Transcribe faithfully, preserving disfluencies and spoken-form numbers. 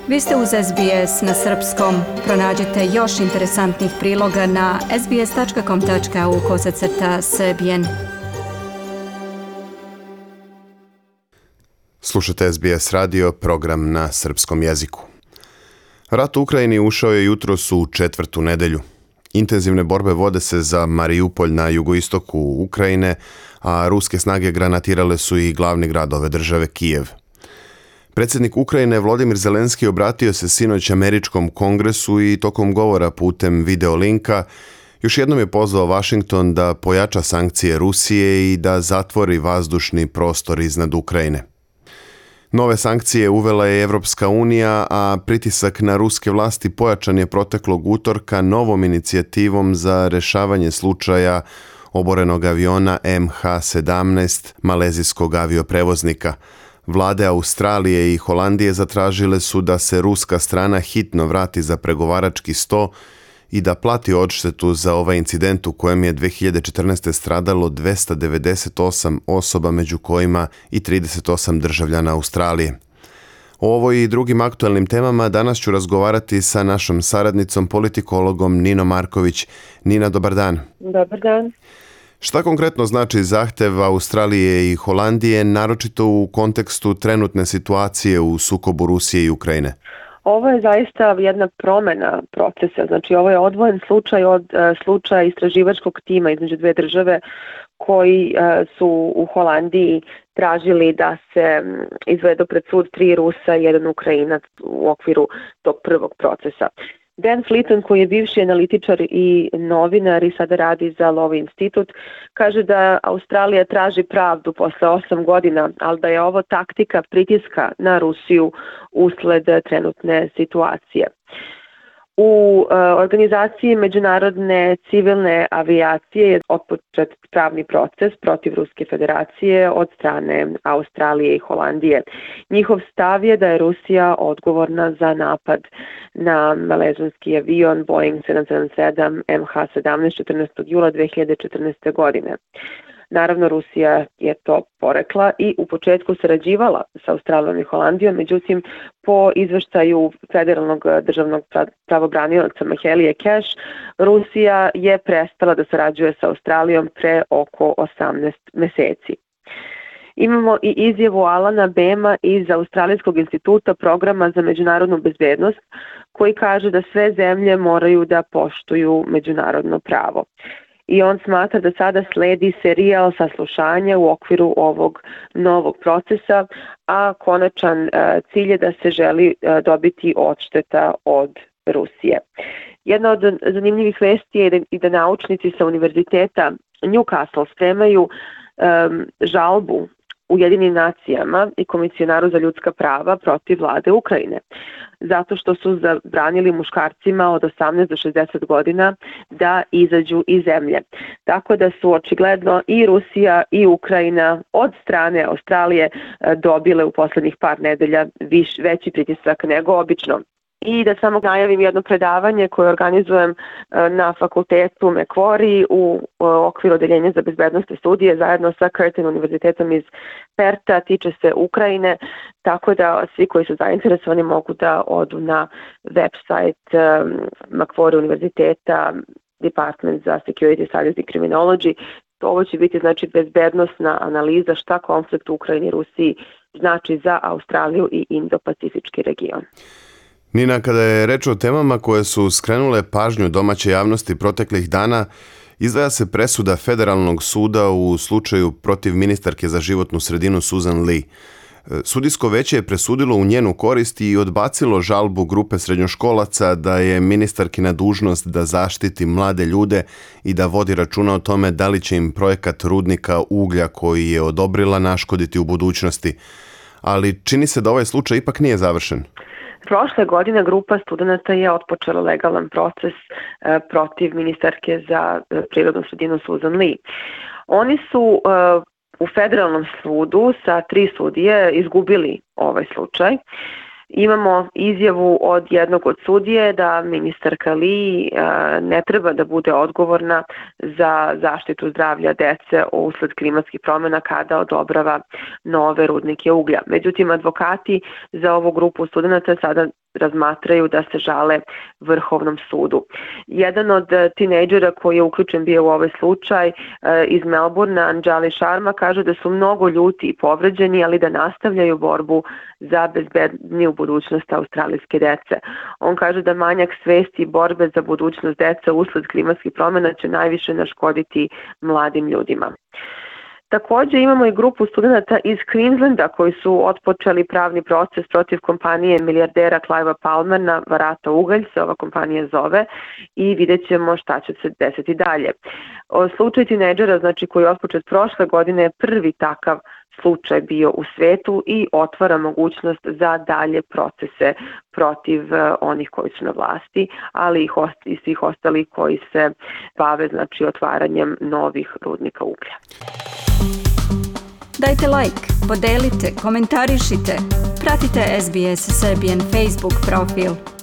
Vi ste uz S B S na srpskom. Pronađite još interesantnih priloga na sbs.com.au kosacrta srbijen. Slušate S B S radio, program na srpskom jeziku. Rat u Ukrajini ušao je jutros u četvrtu nedelju. Intenzivne borbe vode se za Mariupolj na jugoistoku Ukrajine, a ruske snage granatirale su i glavni grad ove države, Kijev. Predsjednik Ukrajine Volodymyr Zelenski obratio se sinoć američkom kongresu i tokom govora putem videolinka još jednom je pozvao Washington da pojača sankcije Rusije i da zatvori vazdušni prostor iznad Ukrajine. Nove sankcije uvela je Evropska unija, a pritisak na ruske vlasti pojačan je proteklog utorka novom inicijativom za rešavanje slučaja oborenog aviona M H sedamnaest malezijskog avioprevoznika. Vlade Australije i Holandije zatražile su da se ruska strana hitno vrati za pregovarački sto i da plati odštetu za ovaj incident u kojem je dve hiljade četrnaeste. stradalo dvesta devedeset osam osoba, među kojima i trideset osam državljana Australije. O ovoj i drugim aktualnim temama danas ću razgovarati sa našom saradnicom, politikologom Ninom Marković. Nina, dobar dan. Dobar dan. Šta konkretno znači zahtev Australije i Holandije, naročito u kontekstu trenutne situacije u sukobu Rusije i Ukrajine? Ovo je zaista jedna promjena procesa, znači ovo je odvojen slučaj od uh, slučaja istraživačkog tima između dve države koji uh, su u Holandiji tražili da se um, izvedu pred sud tri Rusa i jedan Ukrajinac u okviru tog prvog procesa. Dan Fleeton, koji je bivši analitičar i novinar i sada radi za Lowy institut, kaže da Australija traži pravdu posle osam godina, ali da je ovo taktika pritiska na Rusiju usled trenutne situacije. U uh, organizaciji Međunarodne civilne avijacije je otpočet pravni proces protiv Ruske federacije od strane Australije i Holandije. Njihov stav je da je Rusija odgovorna za napad na malezijski avion Boeing sedam sedam sedam M H sedamnaest četrnaestog jula dve hiljade četrnaeste. godine. Naravno, Rusija je to porekla i u početku sarađivala sa Australijom i Holandijom, međutim, po izveštaju federalnog državnog pravobranioca Mahelije Cash, Rusija je prestala da sarađuje sa Australijom pre oko osamnaest meseci. Imamo i izjavu Alana Bema iz Australijskog instituta programa za međunarodnu bezbednost, koji kaže da sve zemlje moraju da poštuju međunarodno pravo. I on smatra da sada sledi serijal saslušanja u okviru ovog novog procesa, a konačan cilj je da se želi dobiti odšteta od Rusije. Jedna od zanimljivih vesti je i da naučnici sa univerziteta Newcastle spremaju um, žalbu Ujedinim nacijama i Komisionaru za ljudska prava protiv vlade Ukrajine, zato što su zabranili muškarcima od osamnaest do šezdeset godina da izađu iz zemlje. Tako da su očigledno i Rusija i Ukrajina od strane Australije dobile u poslednjih par nedelja viš, veći pritisak nego obično. I da samo najavim jedno predavanje koje organizujem na fakultetu Macquarie u okviru odeljenja za bezbednostne studije zajedno sa Curtin univerzitetom iz Perta, tiče se Ukrajine, tako da svi koji su zainteresovani mogu da odu na website Macquarie univerziteta, Department za Security Studies and Criminology. Ovo će biti znači bezbednosna analiza šta konflikt u Ukrajini i Rusiji znači za Australiju i Indo-Pacifički region. Nina, kada je reč o temama koje su skrenule pažnju domaće javnosti proteklih dana, izdvaja se presuda Federalnog suda u slučaju protiv ministarke za životnu sredinu Susan Lee. Sudijsko veće je presudilo u njenu korist i odbacilo žalbu grupe srednjoškolaca da je ministarkina dužnost da zaštiti mlade ljude i da vodi računa o tome da li će im projekat rudnika uglja koji je odobrila naškoditi u budućnosti. Ali čini se da ovaj slučaj ipak nije završen. Prošle godine grupa studenata je otpočela legalan proces e, protiv ministarke za e, prirodnu sredinu Susan Lee. Oni su e, u federalnom sudu sa tri sudije izgubili ovaj slučaj. Imamo izjavu od jednog od sudije da ministarka Lee ne treba da bude odgovorna za zaštitu zdravlja dece usled klimatskih promjena kada odobrava nove rudnike uglja. Međutim, advokati za ovu grupu studenata sada razmatraju da se žale Vrhovnom sudu. Jedan od tinejdžera koji je uključen bio u ovaj slučaj iz Melbourna, Anjali Sharma, kaže da su mnogo ljuti i povređeni, ali da nastavljaju borbu za bezbedniju budućnost australijske dece. On kaže da manjak svesti i borbe za budućnost dece usled klimatskih promjena će najviše naškoditi mladim ljudima. Također imamo i grupu studenta iz Queenslanda koji su otpočeli pravni proces protiv kompanije milijardera Clivea Palmera, Varata ugalj se ova kompanija zove, i vidjet ćemo šta će se desiti dalje. O slučaj tinejdžera, znači koji je otpočet prošle godine, je prvi takav slučaj bio u svetu i otvara mogućnost za dalje procese protiv onih koji su na vlasti, ali i svih ostalih koji se bave, znači, otvaranjem novih rudnika uglja. Dajte like, podelite, komentarišite, pratite S B S Serbian Facebook profil.